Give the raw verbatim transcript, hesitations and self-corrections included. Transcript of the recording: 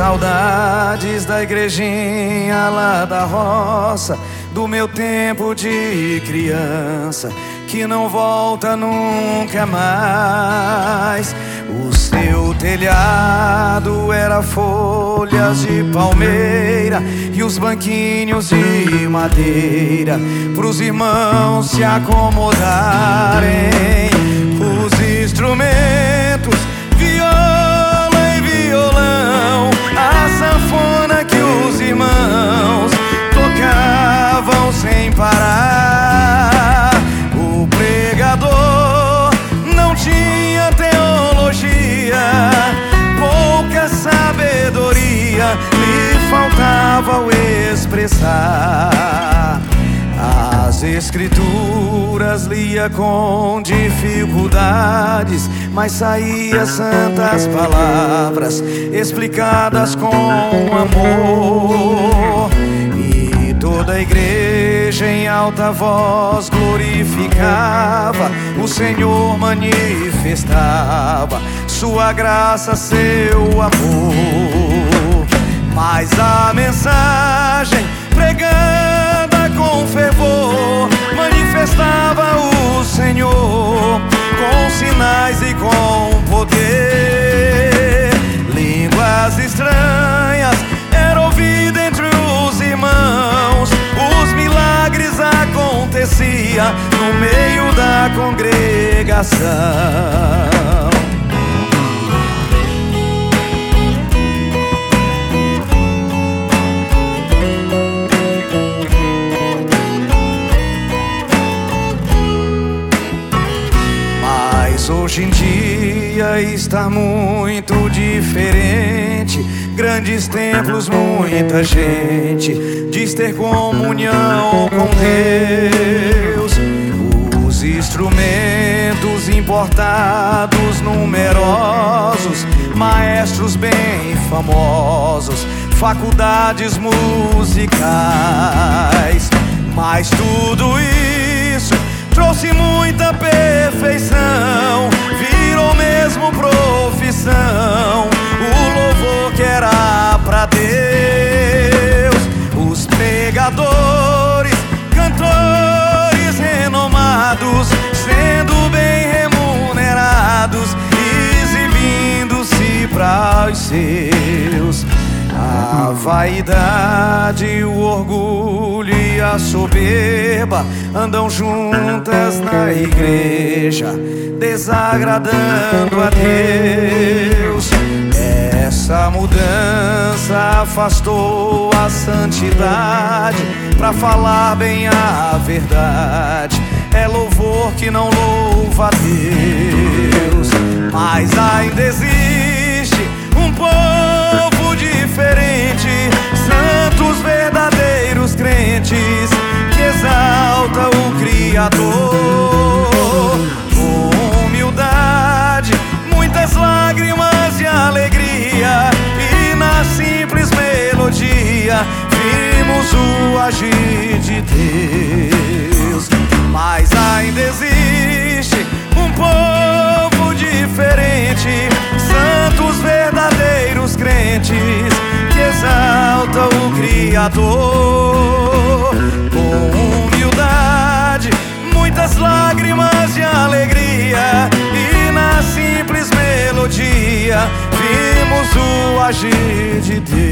Saudades da igrejinha lá da roça, do meu tempo de criança, que não volta nunca mais. O seu telhado era folhas de palmeira e os banquinhos de madeira pros irmãos se acomodarem. Os instrumentos, viola e violão, a sanfona que os irmãos tocavam sem parar. O pregador não tinha teologia, pouca sabedoria, lhe faltava o expressar. As escrituras lia com dificuldades, mas saía santas palavras explicadas com amor. E toda a igreja em alta voz glorificava, o Senhor manifestava sua graça, seu amor. Mas a mensagem pregada com fervor manifestava o Senhor com sinais e com poder. Línguas estranhas eram ouvidas entre os irmãos, os milagres aconteciam no meio da congregação. Hoje em dia está muito diferente. Grandes templos, muita gente diz ter comunhão com Deus. Os instrumentos importados, numerosos, maestros bem famosos, faculdades musicais. Mas tudo isso trouxe muita perfeição, virou mesmo profissão o louvor que era pra Deus. Os pregadores, cantores renomados, sendo bem remunerados, exibindo-se para os seus. A vaidade, o orgulho e a soberba andam juntas na igreja, desagradando a Deus. Essa mudança afastou a santidade, pra falar bem a verdade, é louvor que não louva a Deus. Mas ainda existe um povo diferente, santos verdadeiros crentes, que exalta o Criador. Com humildade, muitas lágrimas de alegria, e na simples melodia vimos o agir de Deus. Mas ainda existe um povo diferente, santos verdadeiros crentes, que exalta o Criador. Com humildade, muitas lágrimas de alegria, e na simples melodia vimos o agir de Deus.